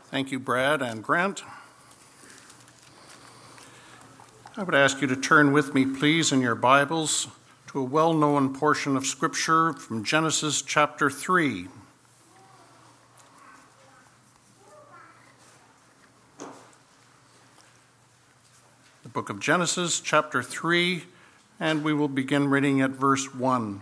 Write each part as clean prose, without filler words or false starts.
Thank you, Brad and Grant. I would ask you to turn with me, please, in your Bibles to a well-known portion of Scripture from Genesis chapter 3. The book of Genesis chapter 3, and we will begin reading at verse 1.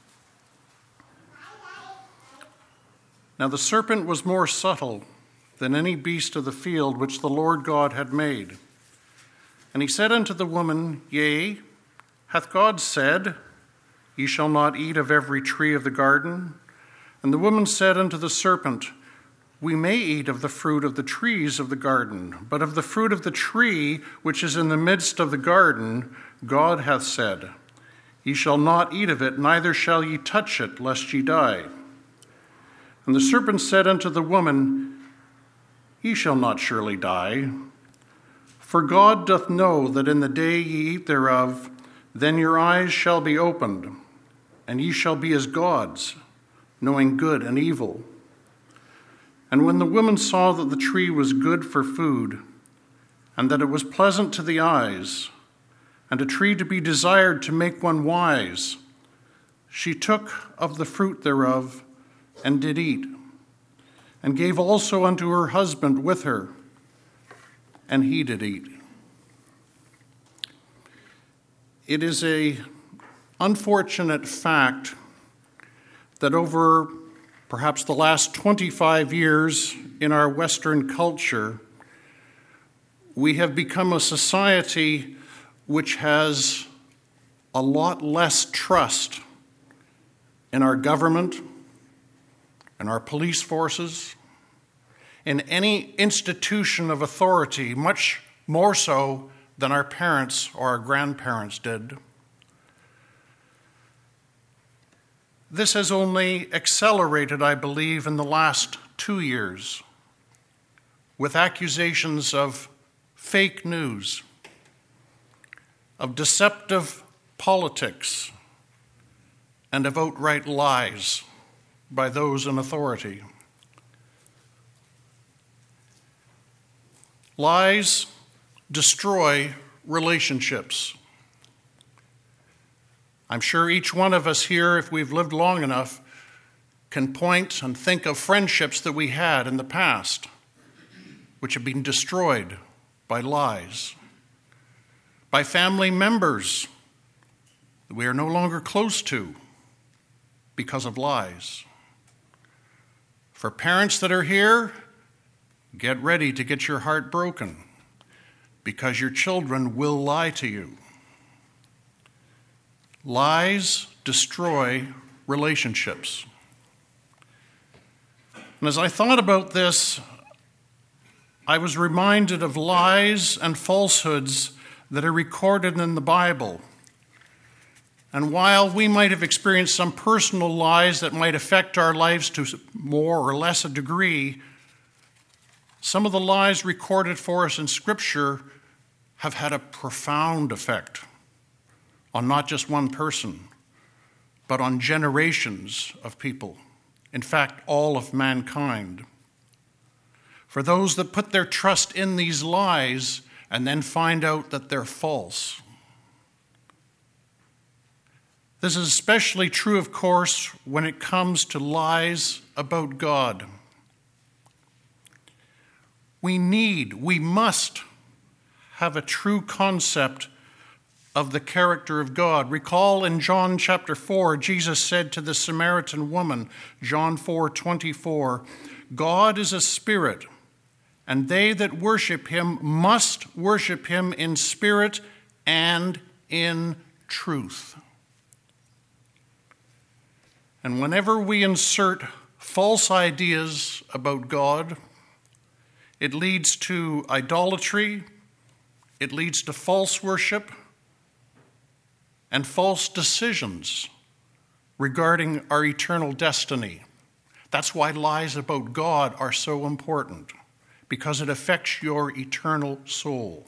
Now the serpent was more subtle than any beast of the field which the Lord God had made. And he said unto the woman, Yea, hath God said, Ye shall not eat of every tree of the garden? And the woman said unto the serpent, We may eat of the fruit of the trees of the garden, but of the fruit of the tree which is in the midst of the garden, God hath said, Ye shall not eat of it, neither shall ye touch it, lest ye die. And the serpent said unto the woman, Ye shall not surely die. For God doth know that in the day ye eat thereof, then your eyes shall be opened, and ye shall be as gods, knowing good and evil. And when the woman saw that the tree was good for food, and that it was pleasant to the eyes, and a tree to be desired to make one wise, she took of the fruit thereof, and did eat, and gave also unto her husband with her, and he did eat. It is an unfortunate fact that over perhaps the last 25 years in our Western culture, we have become a society which has a lot less trust in our government, in our police forces, in any institution of authority, much more so than our parents or our grandparents did. This has only accelerated, I believe, in the last 2 years with accusations of fake news, of deceptive politics, and of outright lies by those in authority. Lies destroy relationships. I'm sure each one of us here, if we've lived long enough, can point and think of friendships that we had in the past, which have been destroyed by lies, by family members that we are no longer close to because of lies. For parents that are here, get ready to get your heart broken because your children will lie to you. Lies destroy relationships. And as I thought about this, I was reminded of lies and falsehoods that are recorded in the Bible. And while we might have experienced some personal lies that might affect our lives to more or less a degree, some of the lies recorded for us in Scripture have had a profound effect on not just one person, but on generations of people. In fact, all of mankind. For those that put their trust in these lies and then find out that they're false. This is especially true, of course, when it comes to lies about God. We must have a true concept of the character of God. Recall in John chapter 4, Jesus said to the Samaritan woman, John 4:24, God is a spirit, and they that worship him must worship him in spirit and in truth. And whenever we insert false ideas about God, it leads to idolatry, it leads to false worship, and false decisions regarding our eternal destiny. That's why lies about God are so important, because it affects your eternal soul.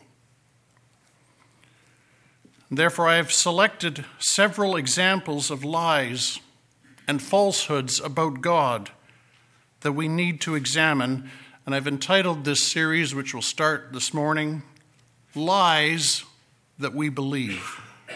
Therefore, I have selected several examples of lies and falsehoods about God that we need to examine And I've entitled this series, which will start this morning, Lies That We Believe.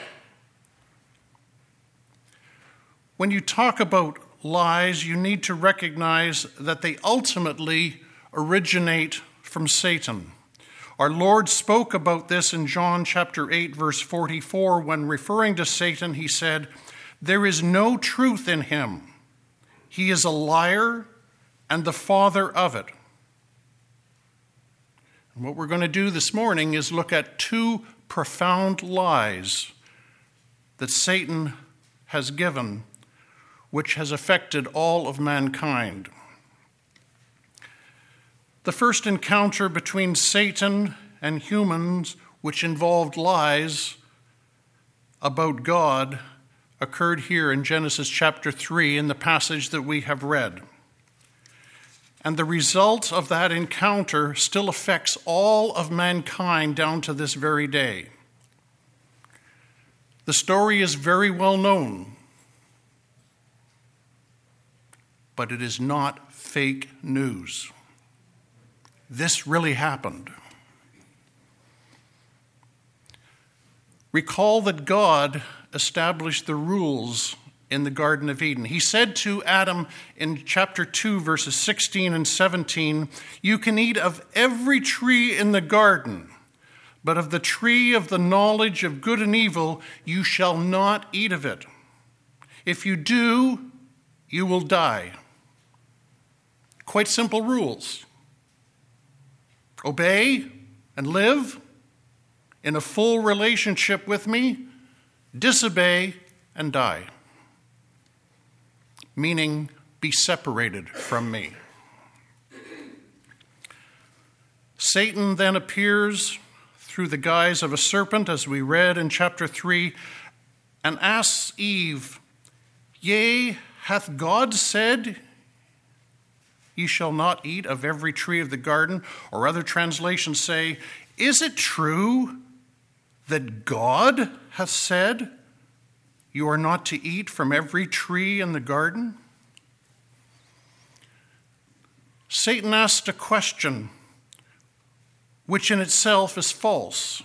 When you talk about lies, you need to recognize that they ultimately originate from Satan. Our Lord spoke about this in John chapter 8, verse 44, when referring to Satan, he said, "There is no truth in him. He is a liar and the father of it." And what we're going to do this morning is look at two profound lies that Satan has given, which has affected all of mankind. The first encounter between Satan and humans, which involved lies about God, occurred here in Genesis chapter 3 in the passage that we have read. And the result of that encounter still affects all of mankind down to this very day. The story is very well known, but it is not fake news. This really happened. Recall that God established the rules in the Garden of Eden. He said to Adam in chapter 2, verses 16 and 17, "You can eat of every tree in the garden, but of the tree of the knowledge of good and evil, you shall not eat of it. If you do, you will die." Quite simple rules. Obey and live in a full relationship with me, disobey and die. Meaning, be separated from me. Satan then appears through the guise of a serpent, as we read in chapter 3, and asks Eve, "Yea, hath God said, ye shall not eat of every tree of the garden?" Or other translations say, "Is it true that God hath said, you are not to eat from every tree in the garden?" Satan asked a question which in itself is false.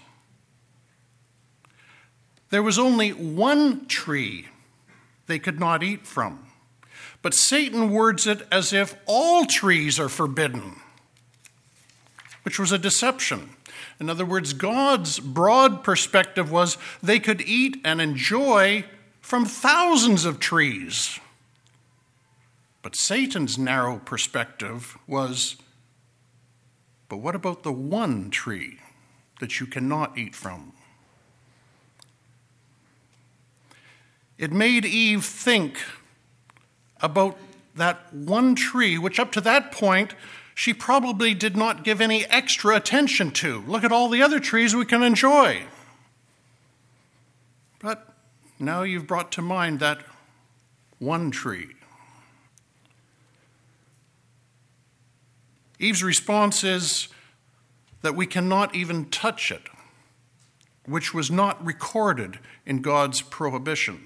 There was only one tree they could not eat from. But Satan words it as if all trees are forbidden, which was a deception. In other words, God's broad perspective was they could eat and enjoy from thousands of trees. But Satan's narrow perspective was, but what about the one tree that you cannot eat from? It made Eve think about that one tree, which up to that point, she probably did not give any extra attention to. Look at all the other trees we can enjoy. But now you've brought to mind that one tree. Eve's response is that we cannot even touch it, which was not recorded in God's prohibition.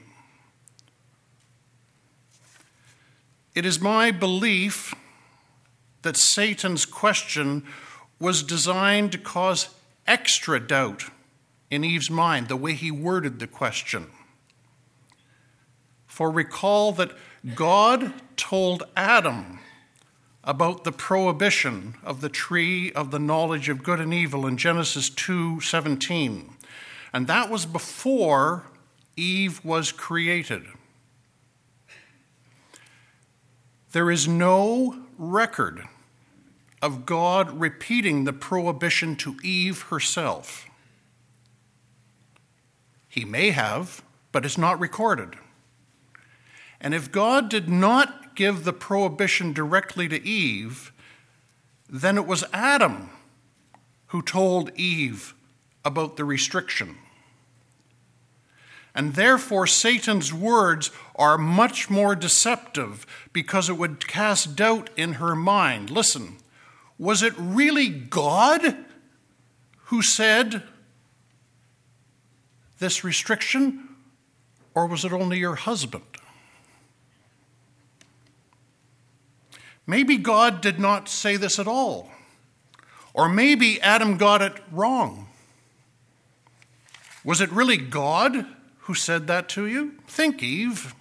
It is my belief that Satan's question was designed to cause extra doubt in Eve's mind, the way he worded the question. For recall that God told Adam about the prohibition of the tree of the knowledge of good and evil in Genesis 2:17. And that was before Eve was created. There is no record of God repeating the prohibition to Eve herself. He may have, but it's not recorded. And if God did not give the prohibition directly to Eve, then it was Adam who told Eve about the restriction. And therefore, Satan's words are much more deceptive because it would cast doubt in her mind. Listen, was it really God who said this restriction, or was it only your husband? Maybe God did not say this at all. Or maybe Adam got it wrong. Was it really God who said that to you? Think, Eve.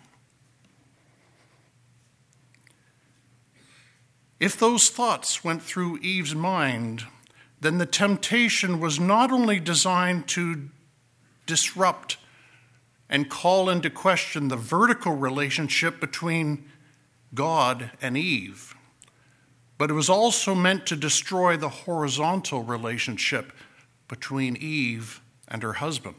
If those thoughts went through Eve's mind, then the temptation was not only designed to disrupt and call into question the vertical relationship between God and Eve, but it was also meant to destroy the horizontal relationship between Eve and her husband.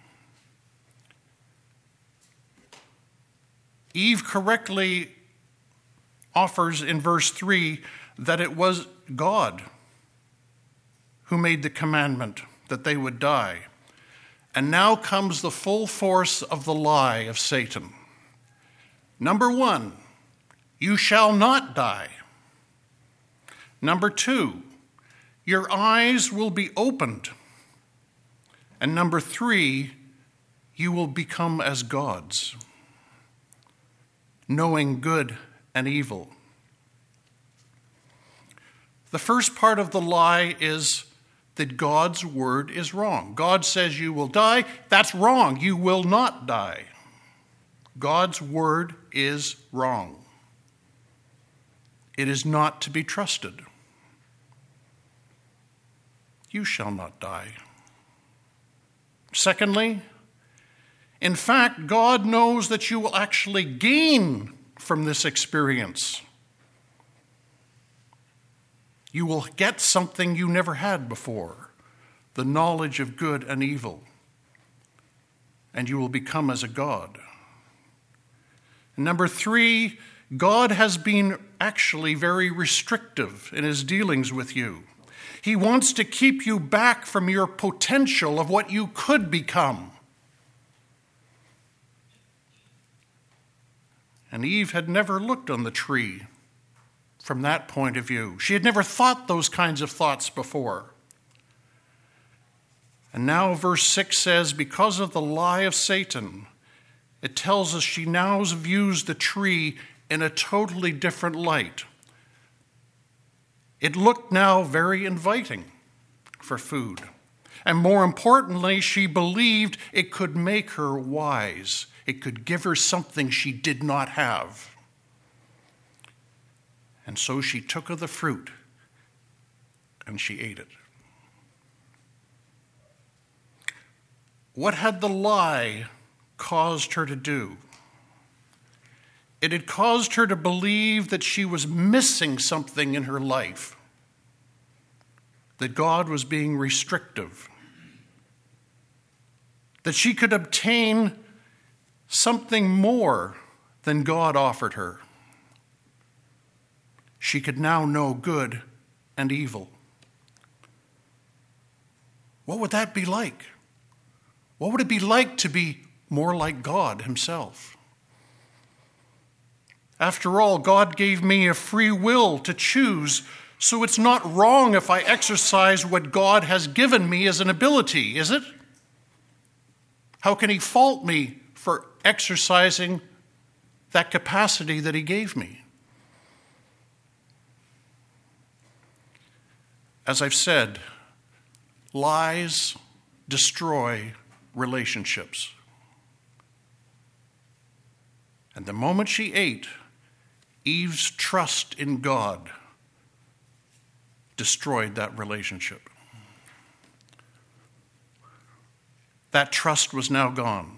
Eve correctly offers in verse 3 that it was God who made the commandment that they would die. And now comes the full force of the lie of Satan. Number 1, you shall not die. Number 2, your eyes will be opened. And number 3, you will become as gods, knowing good and evil. The first part of the lie is that God's word is wrong. God says you will die. That's wrong. You will not die. God's word is wrong. It is not to be trusted. You shall not die. Secondly, in fact, God knows that you will actually gain from this experience. You will get something you never had before, the knowledge of good and evil, and you will become as a god. And number 3, God has been actually very restrictive in his dealings with you. He wants to keep you back from your potential of what you could become. And Eve had never looked on the tree from that point of view. She had never thought those kinds of thoughts before. And now verse 6 says, because of the lie of Satan, it tells us she now views the tree in a totally different light. It looked now very inviting for food. And more importantly, she believed it could make her wise. It could give her something she did not have. And so she took of the fruit and she ate it. What had the lie caused her to do? It had caused her to believe that she was missing something in her life, that God was being restrictive, that she could obtain something more than God offered her. She could now know good and evil. What would that be like? What would it be like to be more like God himself? After all, God gave me a free will to choose, so it's not wrong if I exercise what God has given me as an ability, is it? How can he fault me for exercising that capacity that he gave me? As I've said, lies destroy relationships. And the moment she ate, Eve's trust in God destroyed that relationship. That trust was now gone.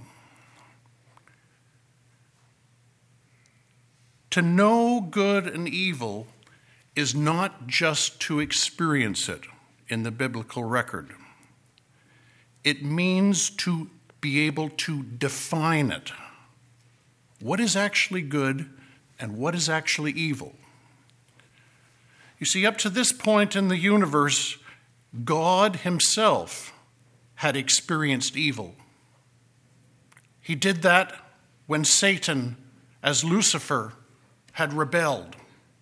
To know good and evil is not just to experience it in the biblical record. It means to be able to define it. What is actually good and what is actually evil? You see, up to this point in the universe, God himself had experienced evil. He did that when Satan, as Lucifer, had rebelled.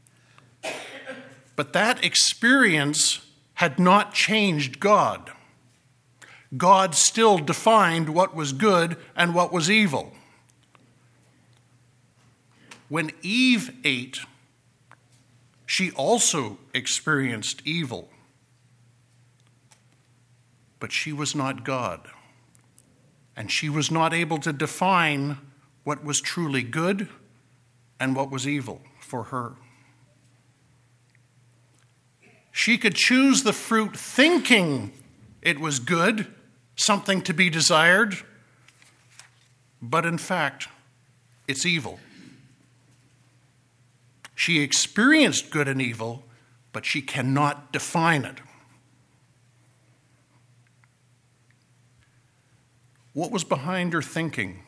But that experience had not changed God. God still defined what was good and what was evil. When Eve ate, She also experienced evil. But she was not God. And she was not able to define what was truly good and what was evil for her. She could choose the fruit thinking it was good, something to be desired, but in fact, it's evil. She experienced good and evil, but she cannot define it. What was behind her thinking?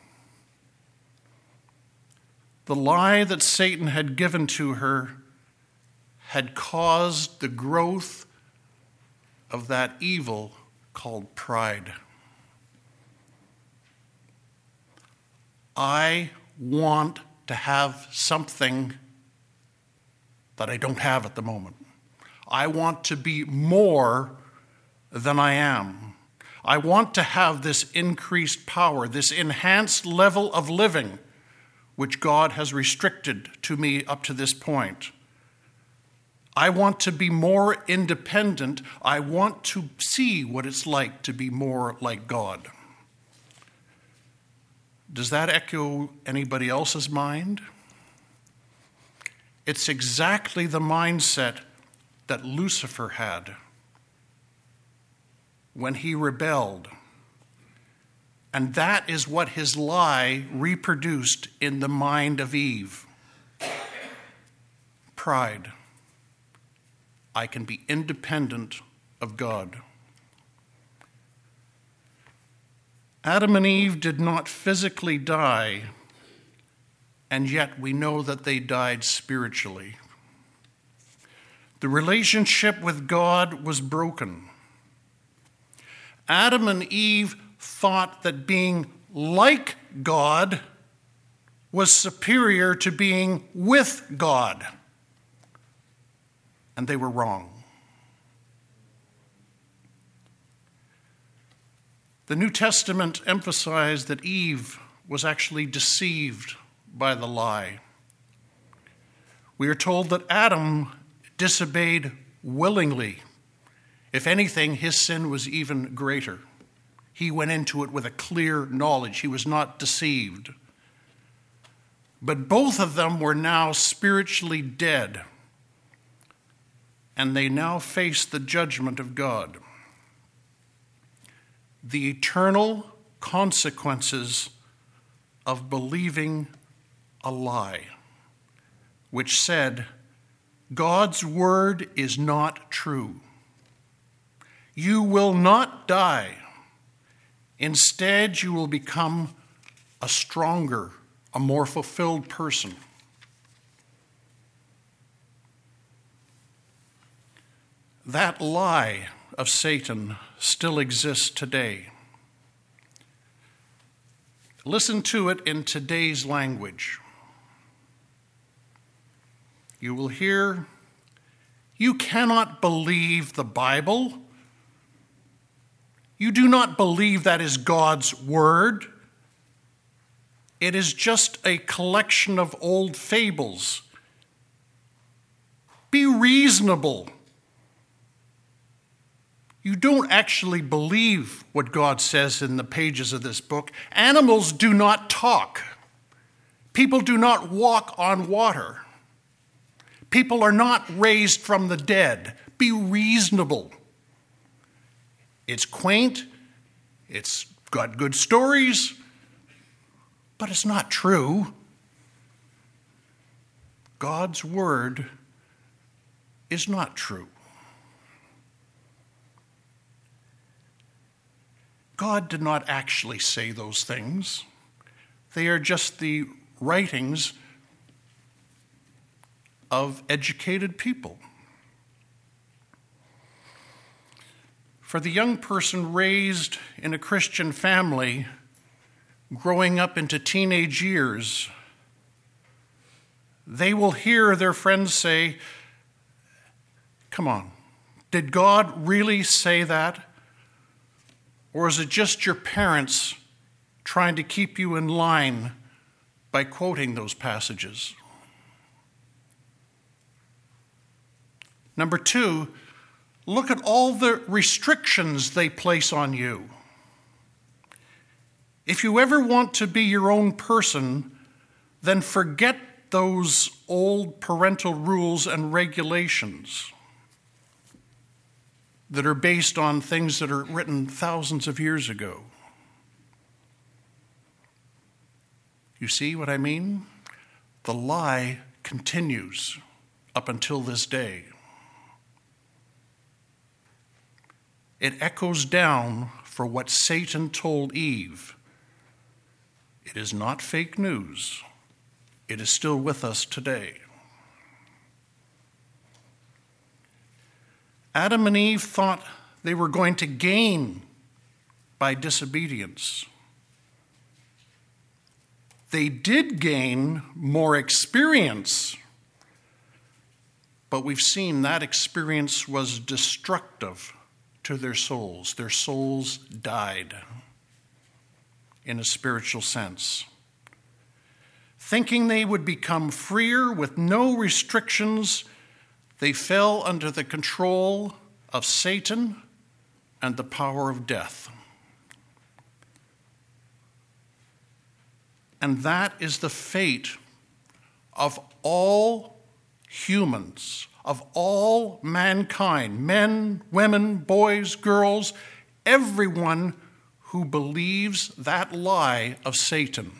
The lie that Satan had given to her had caused the growth of that evil called pride. I want to have something that I don't have at the moment. I want to be more than I am. I want to have this increased power, this enhanced level of living, which God has restricted to me up to this point. I want to be more independent. I want to see what it's like to be more like God. Does that echo anybody else's mind? It's exactly the mindset that Lucifer had when he rebelled. And that is what his lie reproduced in the mind of Eve. Pride. I can be independent of God. Adam and Eve did not physically die, and yet we know that they died spiritually. The relationship with God was broken. Adam and Eve thought that being like God was superior to being with God. And they were wrong. The New Testament emphasized that Eve was actually deceived by the lie. We are told that Adam disobeyed willingly. If anything, his sin was even greater. He went into it with a clear knowledge. He was not deceived. But both of them were now spiritually dead, and they now face the judgment of God. The eternal consequences of believing a lie, which said, God's word is not true. You will not die. Instead, you will become a stronger, a more fulfilled person. That lie of Satan still exists today. Listen to it in today's language. You will hear, you cannot believe the Bible. You do not believe that is God's word. It is just a collection of old fables. Be reasonable. You don't actually believe what God says in the pages of this book. Animals do not talk. People do not walk on water. People are not raised from the dead. Be reasonable. It's quaint. It's got good stories. But it's not true. God's word is not true. God did not actually say those things. They are just the writings of educated people. For the young person raised in a Christian family, growing up into teenage years, they will hear their friends say, come on, did God really say that? Or is it just your parents trying to keep you in line by quoting those passages? Number two, look at all the restrictions they place on you. If you ever want to be your own person, then forget those old parental rules and regulations that are based on things that are written thousands of years ago. You see what I mean? The lie continues up until this day. It echoes down for what Satan told Eve. It is not fake news. It is still with us today. Adam and Eve thought they were going to gain by disobedience. They did gain more experience, but we've seen that experience was destructive to their souls. Their souls died in a spiritual sense. Thinking they would become freer with no restrictions, they fell under the control of Satan and the power of death. And that is the fate of all humans, of all mankind, men, women, boys, girls, everyone who believes that lie of Satan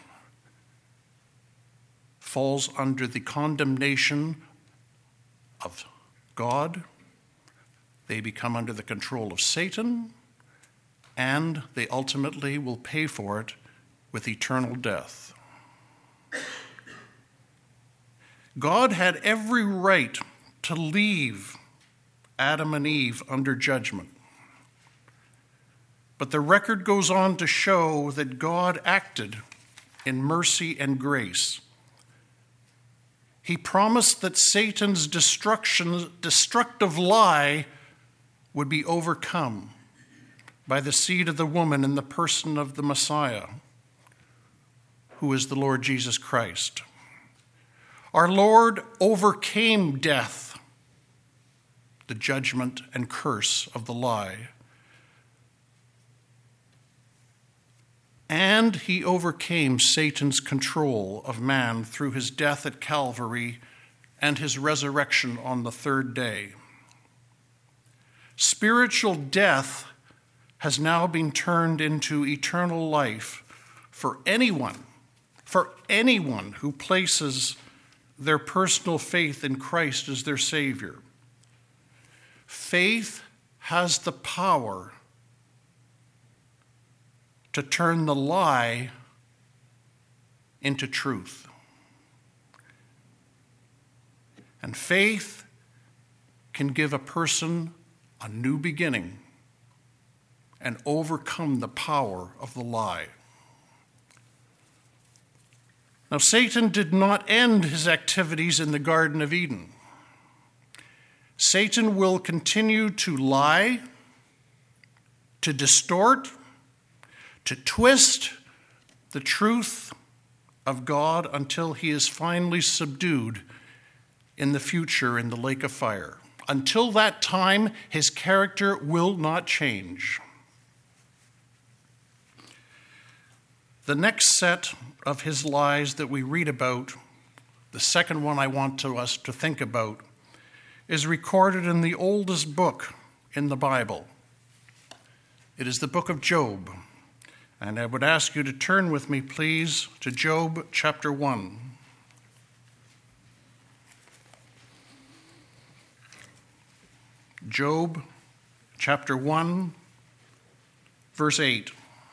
falls under the condemnation of God. They become under the control of Satan, and they ultimately will pay for it with eternal death. God had every right to leave Adam and Eve under judgment. But the record goes on to show that God acted in mercy and grace. He promised that Satan's destructive lie would be overcome by the seed of the woman in the person of the Messiah, who is the Lord Jesus Christ. Our Lord overcame death, the judgment and curse of the lie. And he overcame Satan's control of man through his death at Calvary and his resurrection on the third day. Spiritual death has now been turned into eternal life for anyone who places their personal faith in Christ as their Savior. Faith has the power to turn the lie into truth. And faith can give a person a new beginning and overcome the power of the lie. Now, Satan did not end his activities in the Garden of Eden. Satan will continue to lie, to distort, to twist the truth of God until he is finally subdued in the future in the lake of fire. Until that time, his character will not change. The next set of his lies that we read about, the second one I want us to think about, is recorded in the oldest book in the Bible. It is the book of Job. And I would ask you to turn with me, please, to Job chapter 1. Job chapter 1, verse 8.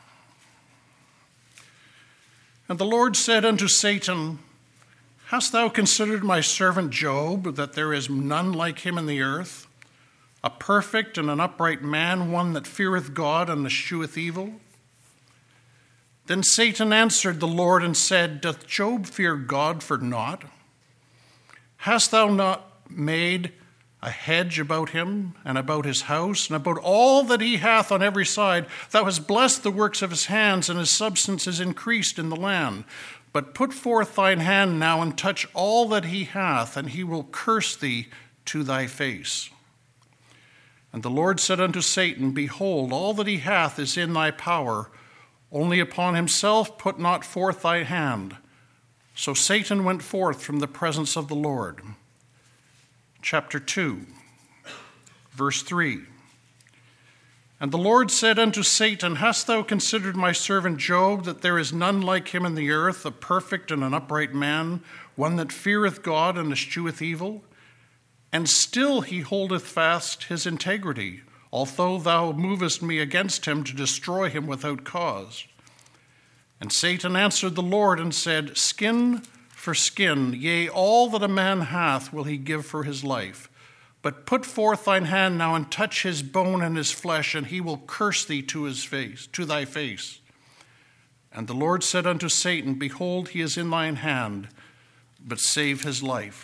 And the Lord said unto Satan, Hast thou considered my servant Job, that there is none like him in the earth, a perfect and an upright man, one that feareth God and escheweth evil? Then Satan answered the Lord and said, Doth Job fear God for naught? Hast thou not made a hedge about him and about his house and about all that he hath on every side? Thou hast blessed the works of his hands, and his substance is increased in the land. But put forth thine hand now and touch all that he hath, and he will curse thee to thy face. And the Lord said unto Satan, Behold, all that he hath is in thy power, only upon himself put not forth thy hand. So Satan went forth from the presence of the Lord. Chapter 2, verse 3. And the Lord said unto Satan, Hast thou considered my servant Job, that there is none like him in the earth, a perfect and an upright man, one that feareth God and escheweth evil? And still he holdeth fast his integrity, although thou movest me against him to destroy him without cause. And Satan answered the Lord and said, Skin for skin, yea, all that a man hath will he give for his life. But put forth thine hand now and touch his bone and his flesh, and he will curse thee to thy face. And the Lord said unto Satan, Behold, he is in thine hand, but save his life.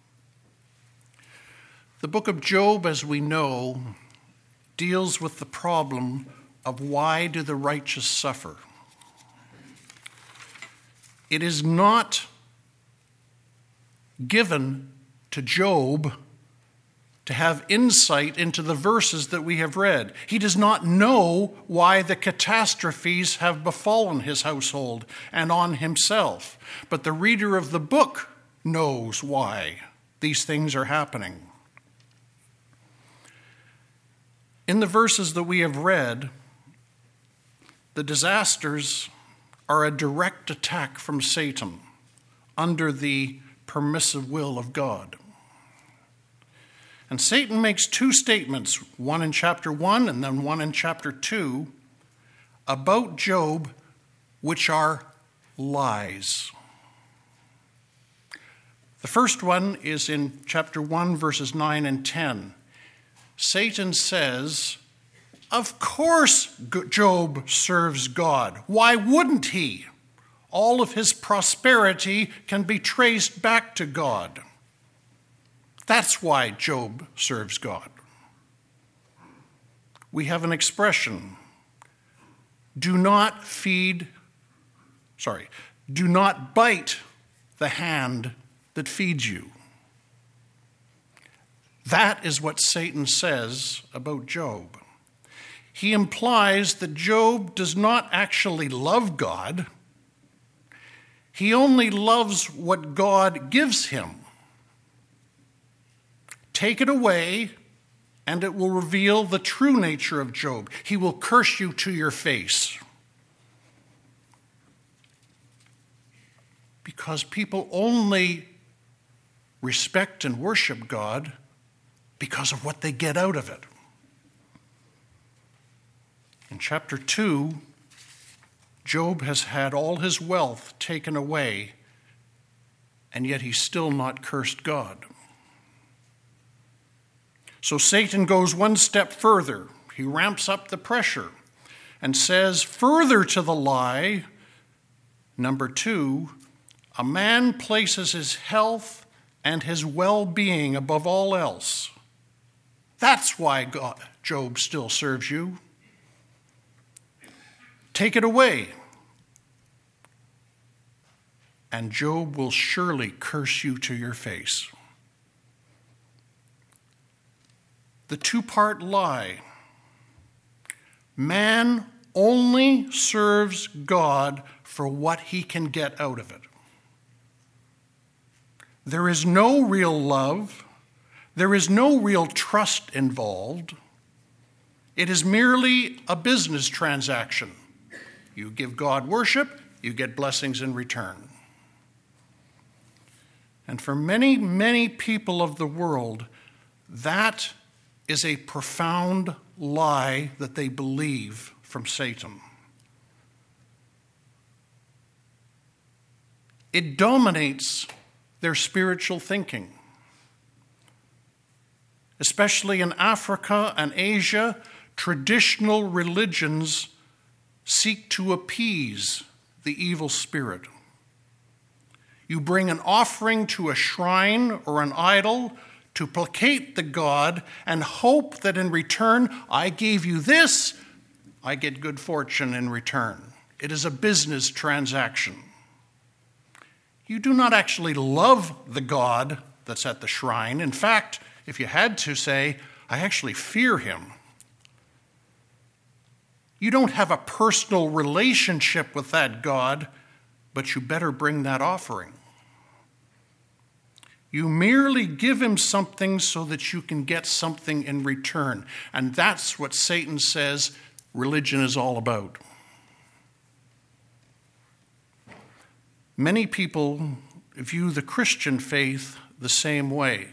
The book of Job, as we know, deals with the problem of why do the righteous suffer. It is not given to Job to have insight into the verses that we have read. He does not know why the catastrophes have befallen his household and on himself. But the reader of the book knows why these things are happening. In the verses that we have read, the disasters are a direct attack from Satan under the permissive will of God. And Satan makes two statements, one in chapter 1 and then one in chapter 2, about Job, which are lies. The first one is in chapter 1, verses 9 and 10. Satan says, Of course Job serves God. Why wouldn't he? All of his prosperity can be traced back to God. That's why Job serves God. We have an expression, do not bite the hand that feeds you. That is what Satan says about Job. He implies that Job does not actually love God. He only loves what God gives him. Take it away, and it will reveal the true nature of Job. He will curse you to your face. Because people only respect and worship God because of what they get out of it. In chapter 2, Job has had all his wealth taken away, and yet he's still not cursed God. So Satan goes one step further. He ramps up the pressure and says, further to the lie, number 2, a man places his health and his well-being above all else. That's why Job still serves you. Take it away, and Job will surely curse you to your face. The two-part lie. Man only serves God for what he can get out of it. There is no real love. There is no real trust involved. It is merely a business transaction. You give God worship, you get blessings in return. And for many, many people of the world, that is a profound lie that they believe from Satan. It dominates their spiritual thinking. Especially in Africa and Asia, traditional religions seek to appease the evil spirit. You bring an offering to a shrine or an idol to placate the god and hope that in return, I gave you this, I get good fortune in return. It is a business transaction. You do not actually love the god that's at the shrine. In fact, if you had to say, I actually fear him. You don't have a personal relationship with that God, but you better bring that offering. You merely give him something so that you can get something in return. And that's what Satan says religion is all about. Many people view the Christian faith the same way.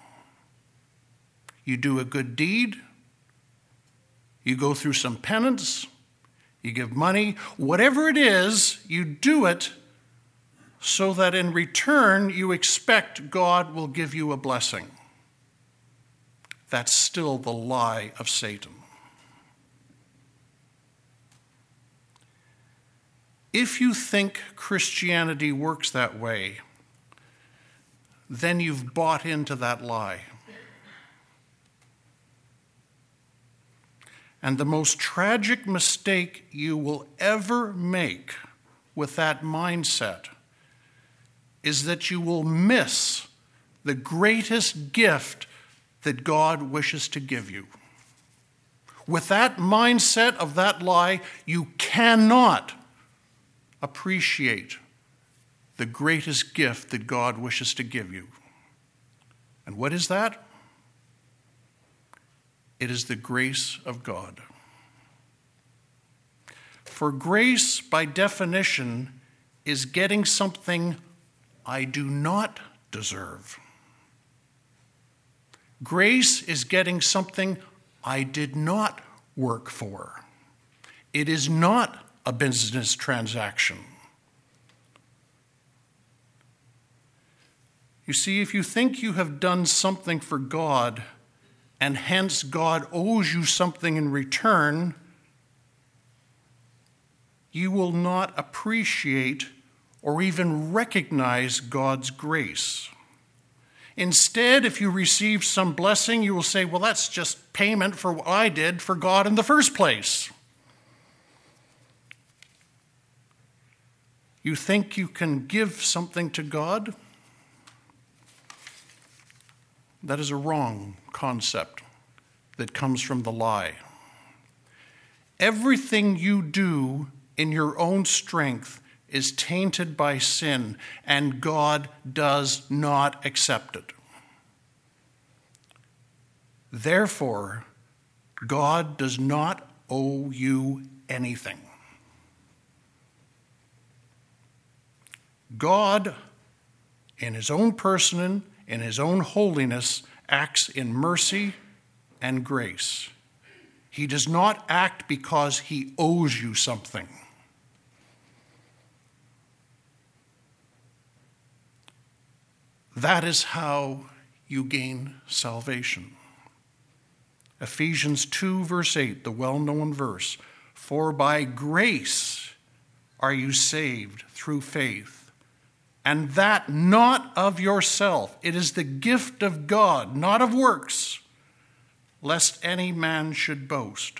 You do a good deed, you go through some penance, you give money, whatever it is, you do it so that in return you expect God will give you a blessing. That's still the lie of Satan. If you think Christianity works that way, then you've bought into that lie. And the most tragic mistake you will ever make with that mindset is that you will miss the greatest gift that God wishes to give you. With that mindset of that lie, you cannot appreciate the greatest gift that God wishes to give you. And what is that? It is the grace of God. For grace, by definition, is getting something I do not deserve. Grace is getting something I did not work for. It is not a business transaction. You see, if you think you have done something for God, and hence God owes you something in return, you will not appreciate or even recognize God's grace. Instead, if you receive some blessing, you will say, well, that's just payment for what I did for God in the first place. You think you can give something to God? That is a wrong concept that comes from the lie. Everything you do in your own strength is tainted by sin, and God does not accept it. Therefore, God does not owe you anything. God, in his own person, in his own holiness, acts in mercy and grace. He does not act because he owes you something. That is how you gain salvation. Ephesians 2, verse 8, the well-known verse, "For by grace are you saved through faith, and that not of yourself. It is the gift of God, not of works, lest any man should boast."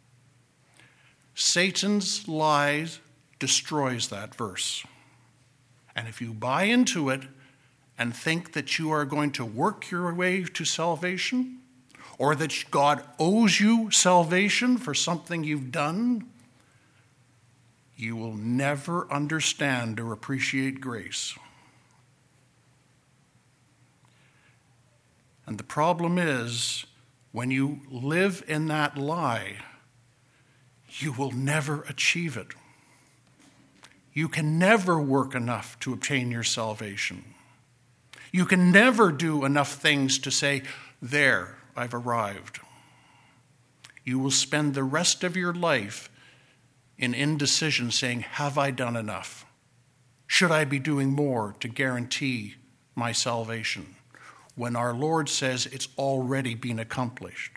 Satan's lies destroys that verse. And if you buy into it and think that you are going to work your way to salvation, or that God owes you salvation for something you've done, you will never understand or appreciate grace. And the problem is, when you live in that lie, you will never achieve it. You can never work enough to obtain your salvation. You can never do enough things to say, there, I've arrived. You will spend the rest of your life in indecision, saying, have I done enough? Should I be doing more to guarantee my salvation? When our Lord says it's already been accomplished.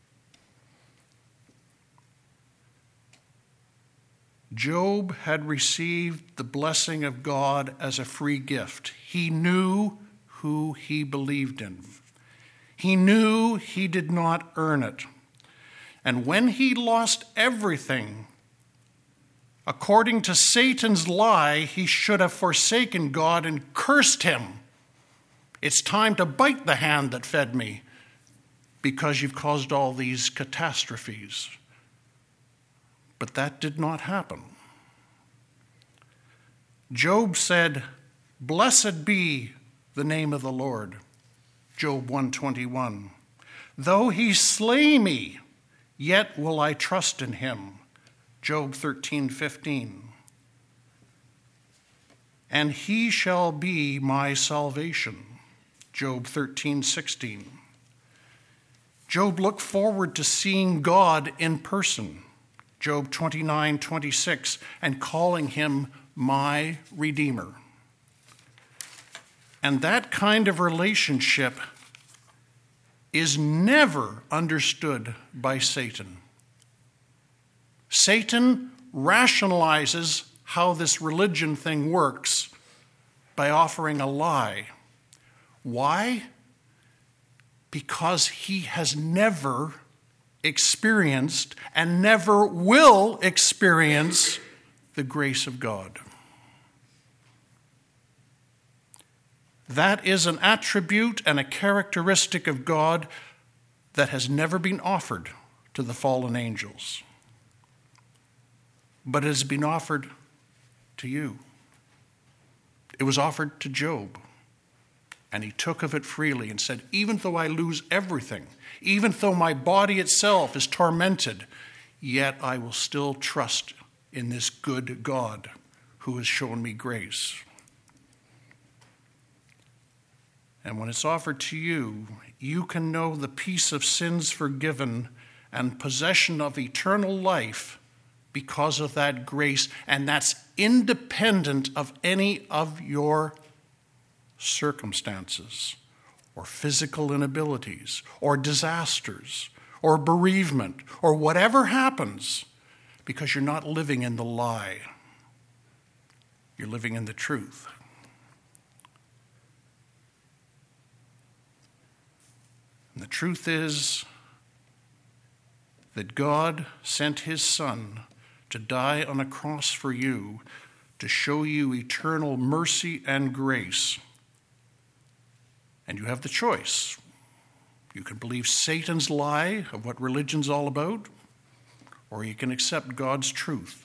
Job had received the blessing of God as a free gift. He knew who he believed in. He knew he did not earn it. And when he lost everything, according to Satan's lie, he should have forsaken God and cursed him. It's time to bite the hand that fed me because you've caused all these catastrophes. But that did not happen. Job said, "Blessed be the name of the Lord." Job 121. "Though he slay me, yet will I trust in him." Job 13:15. "And he shall be my salvation." Job 13:16. Job looked forward to seeing God in person. Job 29:26, and calling him my Redeemer. And that kind of relationship is never understood by Satan. Satan rationalizes how this religion thing works by offering a lie. Why? Because he has never experienced and never will experience the grace of God. That is an attribute and a characteristic of God that has never been offered to the fallen angels. But it has been offered to you. It was offered to Job. And he took of it freely and said, even though I lose everything, even though my body itself is tormented, yet I will still trust in this good God who has shown me grace. And when it's offered to you, you can know the peace of sins forgiven and possession of eternal life because of that grace, and that's independent of any of your circumstances or physical inabilities or disasters or bereavement or whatever happens, because you're not living in the lie. You're living in the truth. And the truth is that God sent his Son to die on a cross for you to show you eternal mercy and grace. And you have the choice. You can believe Satan's lie of what religion's all about, or you can accept God's truth.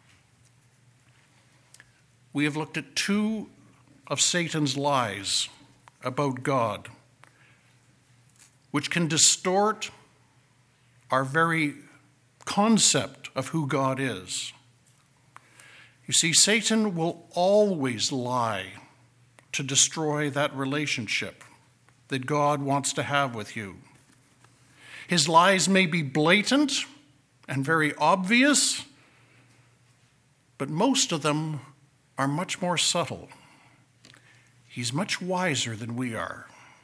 We have looked at two of Satan's lies about God, which can distort our very concept of who God is. You see, Satan will always lie to destroy that relationship that God wants to have with you. His lies may be blatant and very obvious, but most of them are much more subtle. He's much wiser than we are.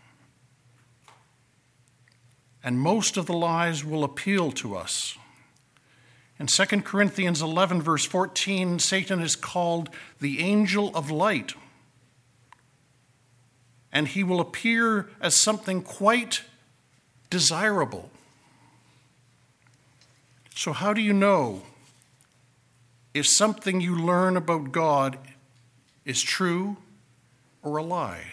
And most of the lies will appeal to us. In 2 Corinthians 11, verse 14, Satan is called the angel of light. And he will appear as something quite desirable. So how do you know if something you learn about God is true or a lie?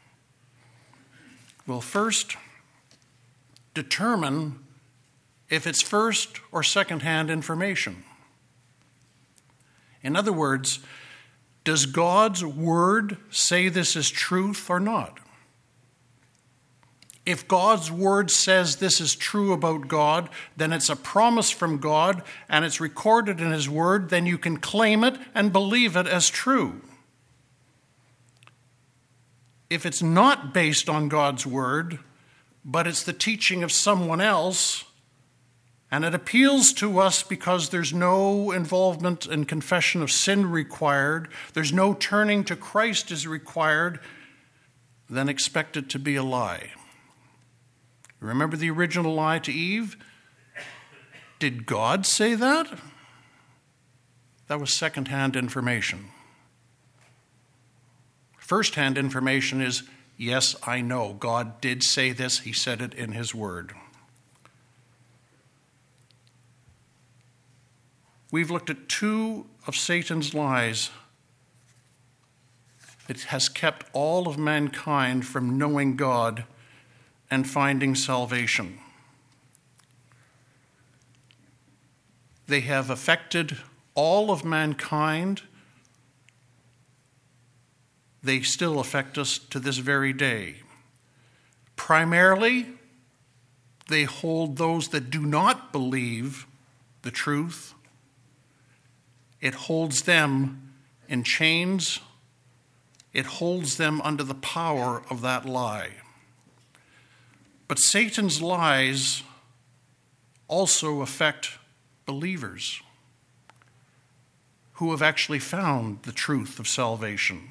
Well, first, determine if it's first or second-hand information. In other words, does God's word say this is truth or not? If God's word says this is true about God, then it's a promise from God and it's recorded in his word, then you can claim it and believe it as true. If it's not based on God's word, but it's the teaching of someone else, and it appeals to us because there's no involvement in confession of sin required, there's no turning to Christ is required, then expect it to be a lie. Remember the original lie to Eve? Did God say that? That was second-hand information. First-hand information is, yes, I know. God did say this. He said it in his word. We've looked at two of Satan's lies that has kept all of mankind from knowing God and finding salvation. They have affected all of mankind. They still affect us to this very day. Primarily, they hold those that do not believe the truth. It holds them in chains. It holds them under the power of that lie. But Satan's lies also affect believers who have actually found the truth of salvation.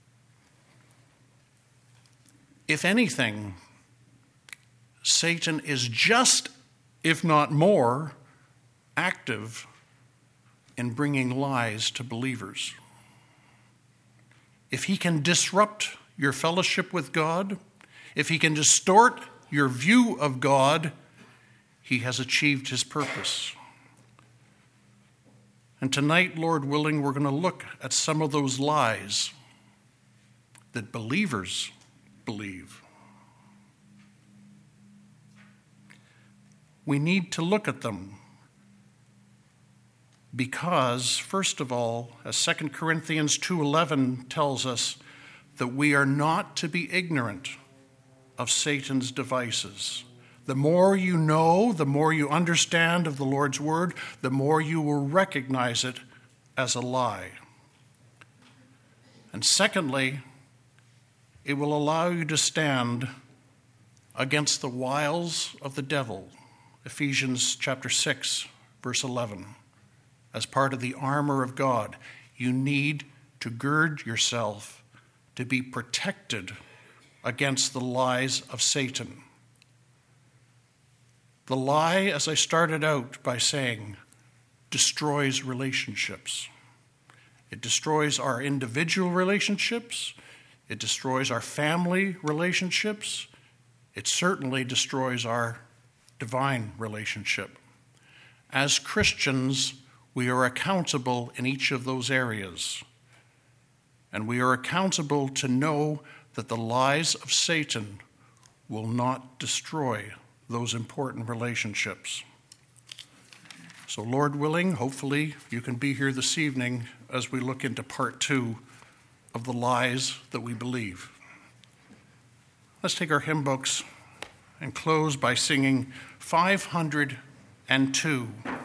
If anything, Satan is just, if not more, active in bringing lies to believers. If he can disrupt your fellowship with God, if he can distort your view of God, he has achieved his purpose. And tonight, Lord willing, we're going to look at some of those lies that believers believe. We need to look at them because, first of all, as 2 Corinthians 2:11 tells us, that we are not to be ignorant of Satan's devices. The more you know, the more you understand of the Lord's word, the more you will recognize it as a lie. And secondly, it will allow you to stand against the wiles of the devil. Ephesians chapter 6, verse 11. As part of the armor of God, you need to gird yourself to be protected against the lies of Satan. The lie, as I started out by saying, destroys relationships. It destroys our individual relationships. It destroys our family relationships. It certainly destroys our divine relationship. As Christians, we are accountable in each of those areas. And we are accountable to know that the lies of Satan will not destroy those important relationships. So, Lord willing, hopefully you can be here this evening as we look into part 2 of the lies that we believe. Let's take our hymn books and close by singing 502.